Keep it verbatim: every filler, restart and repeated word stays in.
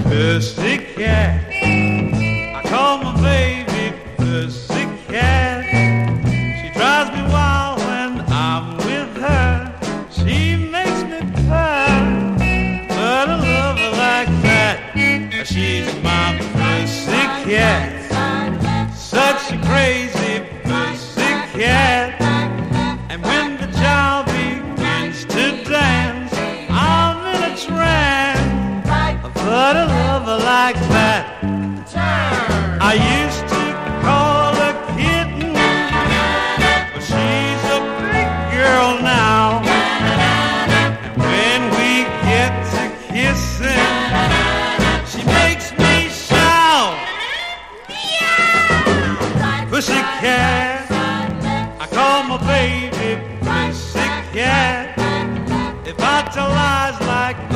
Pussycat, I call my baby Pussycat. She drives me wild when I'm with her. She makes me purr, but a lover like that, she's my pussycat. Such a crazy pussycat. And when the child begins to dance, I'm in a trance. But a lover like that, I used to call her kitten, but she's a big girl now. And when we get to kissing, she makes me shout, Pussycat, I call my baby Pussycat. If I tell lies like